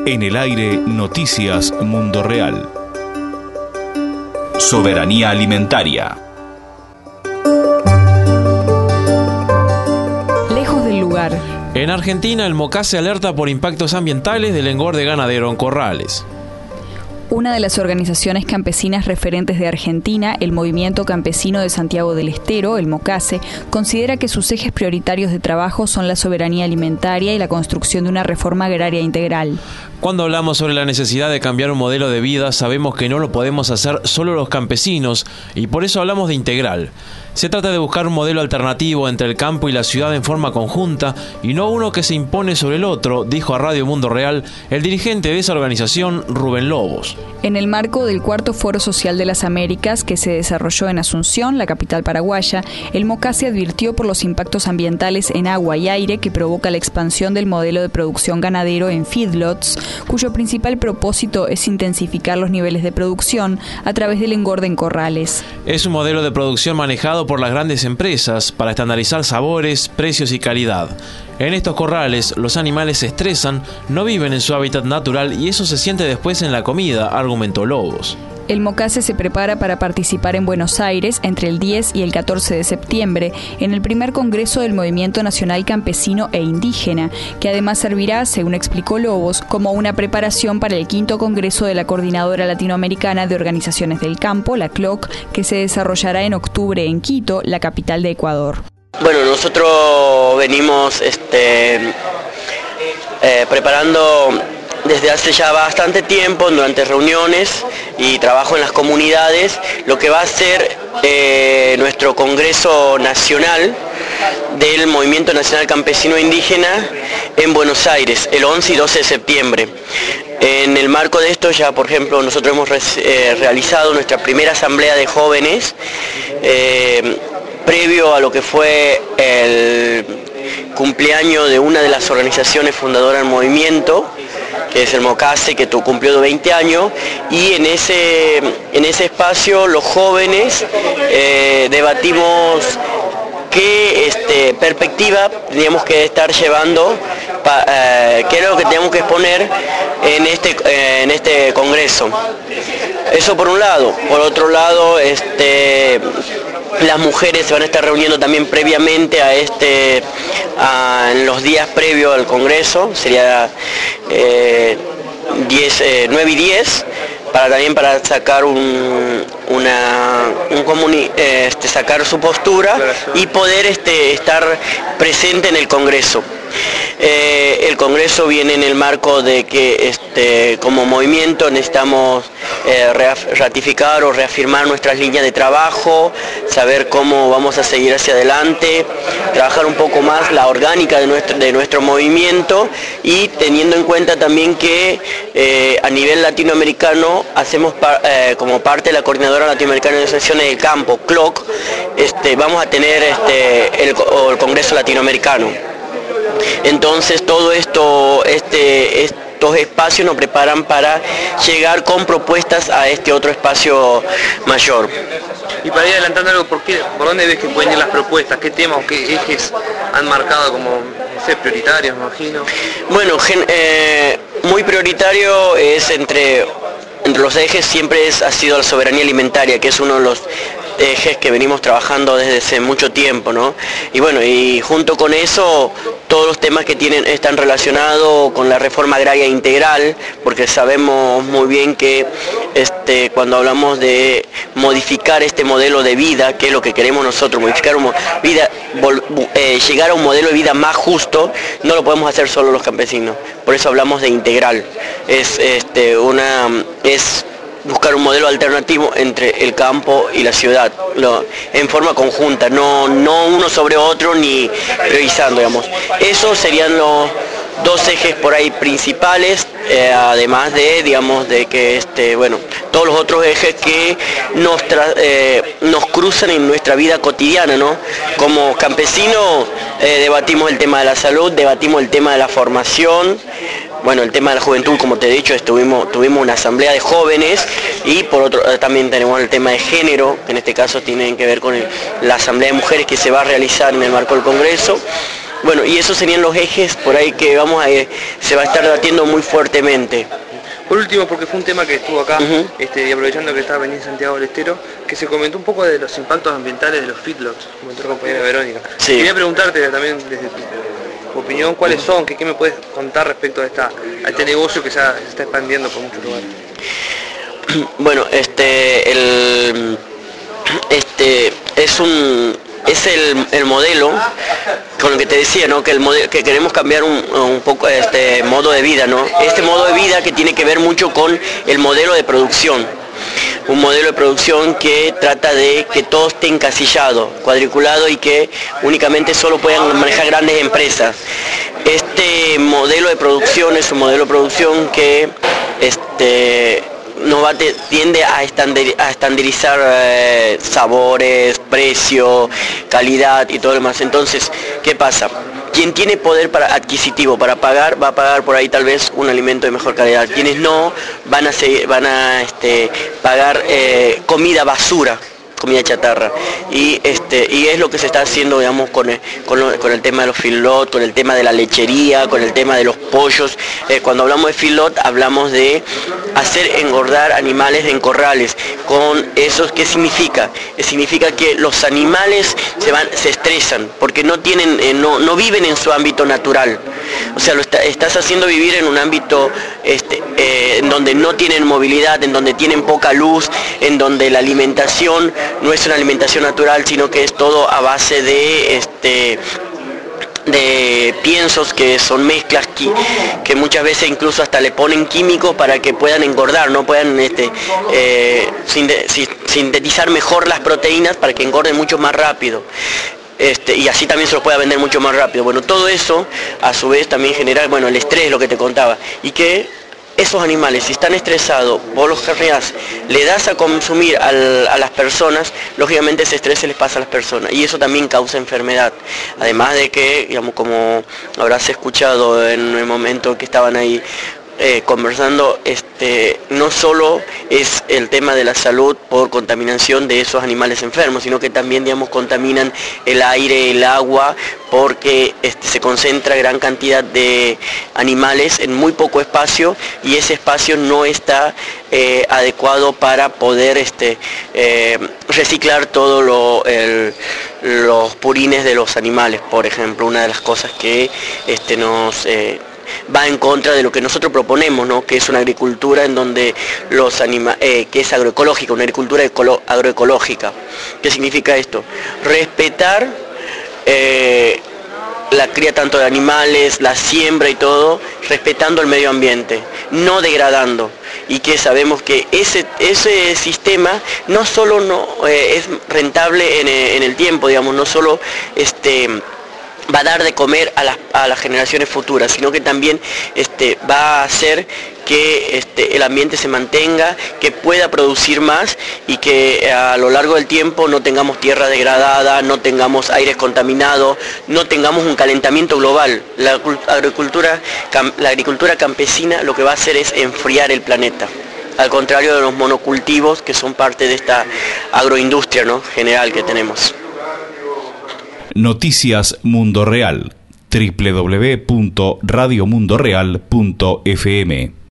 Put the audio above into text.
En el aire, Noticias Mundo Real. Soberanía alimentaria. Lejos del lugar. En Argentina, el MOCASE alerta por impactos ambientales del engorde ganadero en corrales. Una de las organizaciones campesinas referentes de Argentina, el Movimiento Campesino de Santiago del Estero, el MOCASE, considera que sus ejes prioritarios de trabajo son la soberanía alimentaria y la construcción de una reforma agraria integral. Cuando hablamos sobre la necesidad de cambiar un modelo de vida, sabemos que no lo podemos hacer solo los campesinos y por eso hablamos de integral. Se trata de buscar un modelo alternativo entre el campo y la ciudad en forma conjunta y no uno que se impone sobre el otro, dijo a Radio Mundo Real el dirigente de esa organización, Rubén Lobos. En el marco del Cuarto Foro Social de las Américas, que se desarrolló en Asunción, la capital paraguaya, el MOCASE advirtió por los impactos ambientales en agua y aire que provoca la expansión del modelo de producción ganadero en feedlots, cuyo principal propósito es intensificar los niveles de producción a través del engorde en corrales. Es un modelo de producción manejado por las grandes empresas para estandarizar sabores, precios y calidad. En estos corrales, los animales se estresan, no viven en su hábitat natural y eso se siente después en la comida, argumentó Lobos. El MOCASE se prepara para participar en Buenos Aires entre el 10 y el 14 de septiembre en el primer Congreso del Movimiento Nacional Campesino e Indígena, que además servirá, según explicó Lobos, como una preparación para el 5º Congreso de la Coordinadora Latinoamericana de Organizaciones del Campo, la CLOC, que se desarrollará en octubre en Quito, la capital de Ecuador. Bueno, nosotros venimos preparando desde hace ya bastante tiempo, durante reuniones y trabajo en las comunidades, lo que va a ser nuestro Congreso Nacional del Movimiento Nacional Campesino e Indígena en Buenos Aires, el 11 y 12 de septiembre. En el marco de esto ya, por ejemplo, nosotros hemos realizado nuestra primera asamblea de jóvenes, previo a lo que fue el cumpleaños de una de las organizaciones fundadoras del movimiento, que es el MOCASE, que cumplió 20 años, y en ese espacio los jóvenes debatimos qué perspectiva teníamos que estar llevando, qué es lo que teníamos que exponer en este congreso. Eso por un lado. Por otro lado, las mujeres se van a estar reuniendo también previamente en los días previos al Congreso, sería 9 y 10, para sacar sacar su postura y poder estar presente en el Congreso. El Congreso viene en el marco de que como movimiento necesitamos ratificar o reafirmar nuestras líneas de trabajo, saber cómo vamos a seguir hacia adelante, trabajar un poco más la orgánica de nuestro movimiento y teniendo en cuenta también que a nivel latinoamericano hacemos como parte de la Coordinadora Latinoamericana de Asociaciones del Campo, CLOC, vamos a tener el Congreso Latinoamericano. Entonces todo estos espacios nos preparan para llegar con propuestas a este otro espacio mayor. Y para ir adelantando algo, ¿por dónde ves que pueden ir las propuestas? ¿Qué temas o qué ejes han marcado como prioritarios, me imagino? Bueno, muy prioritario es entre los ejes siempre ha sido la soberanía alimentaria, que es uno de los ejes que venimos trabajando desde hace mucho tiempo, ¿no? Y bueno, y junto con eso, todos los temas que están relacionados con la reforma agraria integral, porque sabemos muy bien que cuando hablamos de modificar este modelo de vida, que es lo que queremos nosotros, modificar llegar a un modelo de vida más justo, no lo podemos hacer solo los campesinos. Por eso hablamos de integral. Es buscar un modelo alternativo entre el campo y la ciudad, en forma conjunta, no uno sobre otro ni priorizando, digamos. Esos serían los dos ejes por ahí principales, además de que todos los otros ejes que nos cruzan en nuestra vida cotidiana, ¿no? Como campesinos debatimos el tema de la salud, debatimos el tema de la formación. Bueno, el tema de la juventud, como te he dicho, tuvimos una asamblea de jóvenes y por otro también tenemos el tema de género, que en este caso tiene que ver con la asamblea de mujeres que se va a realizar en el marco del Congreso. Bueno, y esos serían los ejes por ahí que se va a estar debatiendo muy fuertemente. Por último, porque fue un tema que estuvo acá, y aprovechando que estaba veniendo Santiago del Estero, que se comentó un poco de los impactos ambientales de los feedlots, comentó la compañera Verónica. Sí. Quería preguntarte también desde tu opinión, ¿cuáles son? ¿Qué me puedes contar respecto a este negocio que se está expandiendo por muchos lugares? Bueno, es el modelo con el que te decía, ¿no? Que queremos cambiar un poco este modo de vida, ¿no? Este modo de vida que tiene que ver mucho con el modelo de producción. Un modelo de producción que trata de que todo esté encasillado, cuadriculado y que únicamente solo puedan manejar grandes empresas. Este modelo de producción es un modelo de producción que tiende a estandarizar sabores, precio, calidad y todo lo demás. Entonces, ¿qué pasa? Quien tiene poder adquisitivo para pagar, va a pagar por ahí tal vez un alimento de mejor calidad. Quienes no, van a pagar comida basura, comida chatarra, y es lo que se está haciendo, digamos, con el tema de los feedlot, con el tema de la lechería, con el tema de los pollos. Cuando hablamos de feedlot hablamos de hacer engordar animales en corrales. Con eso, ¿qué significa? Significa que los animales se estresan porque no viven en su ámbito natural. O sea, estás haciendo vivir en un ámbito en donde no tienen movilidad, en donde tienen poca luz, en donde la alimentación no es una alimentación natural, sino que es todo a base de piensos, que son mezclas que muchas veces incluso hasta le ponen químicos para que puedan engordar, no puedan sintetizar mejor las proteínas para que engorden mucho más rápido. Y así también se los pueda vender mucho más rápido. Bueno, todo eso a su vez también genera, bueno, el estrés, lo que te contaba, y que esos animales, si están estresados, vos los carneás, le das a consumir a las personas, lógicamente ese estrés se les pasa a las personas y eso también causa enfermedad. Además de que, digamos, como habrás escuchado en el momento que estaban ahí conversando, no solo es el tema de la salud por contaminación de esos animales enfermos, sino que también, digamos, contaminan el aire, el agua, porque se concentra gran cantidad de animales en muy poco espacio y ese espacio no está adecuado para poder reciclar todo los purines de los animales, por ejemplo. Una de las cosas que nos va en contra de lo que nosotros proponemos, ¿no? Que es una agricultura en donde que es agroecológica, una agricultura agroecológica. ¿Qué significa esto? Respetar la cría tanto de animales, la siembra y todo, respetando el medio ambiente, no degradando. Y que sabemos que ese sistema no solo es rentable en el tiempo, digamos, no solo va a dar de comer a las generaciones futuras, sino que también va a hacer que el ambiente se mantenga, que pueda producir más y que a lo largo del tiempo no tengamos tierra degradada, no tengamos aires contaminados, no tengamos un calentamiento global. La agricultura campesina lo que va a hacer es enfriar el planeta, al contrario de los monocultivos que son parte de esta agroindustria, ¿no?, general que tenemos. Noticias Mundo Real, www.radiomundoreal.fm